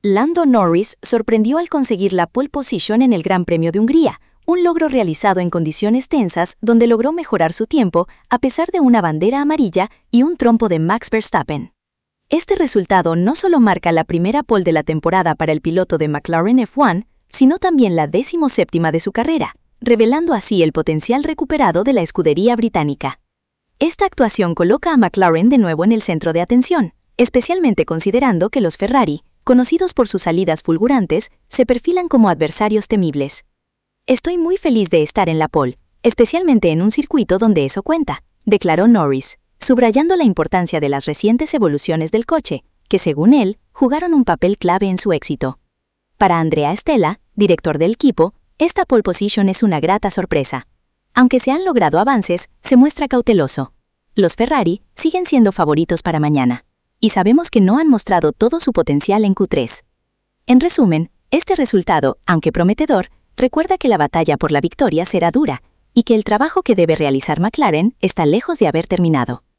Lando Norris sorprendió al conseguir la pole position en el Gran Premio de Hungría, un logro realizado en condiciones tensas donde logró mejorar su tiempo a pesar de una bandera amarilla y un trompo de Max Verstappen. Este resultado no solo marca la primera pole de la temporada para el piloto de McLaren F1, sino también la 17ª de su carrera, revelando así el potencial recuperado de la escudería británica. Esta actuación coloca a McLaren de nuevo en el centro de atención, especialmente considerando que los Ferrari, conocidos por sus salidas fulgurantes, se perfilan como adversarios temibles. Estoy muy feliz de estar en la pole, especialmente en un circuito donde eso cuenta, declaró Norris, subrayando la importancia de las recientes evoluciones del coche, que según él, jugaron un papel clave en su éxito. Para Andrea Stella, director del equipo, esta pole position es una grata sorpresa. Aunque se han logrado avances, se muestra cauteloso. Los Ferrari siguen siendo favoritos para mañana, y sabemos que no han mostrado todo su potencial en Q3. En resumen, este resultado, aunque prometedor, recuerda que la batalla por la victoria será dura y que el trabajo que debe realizar McLaren está lejos de haber terminado.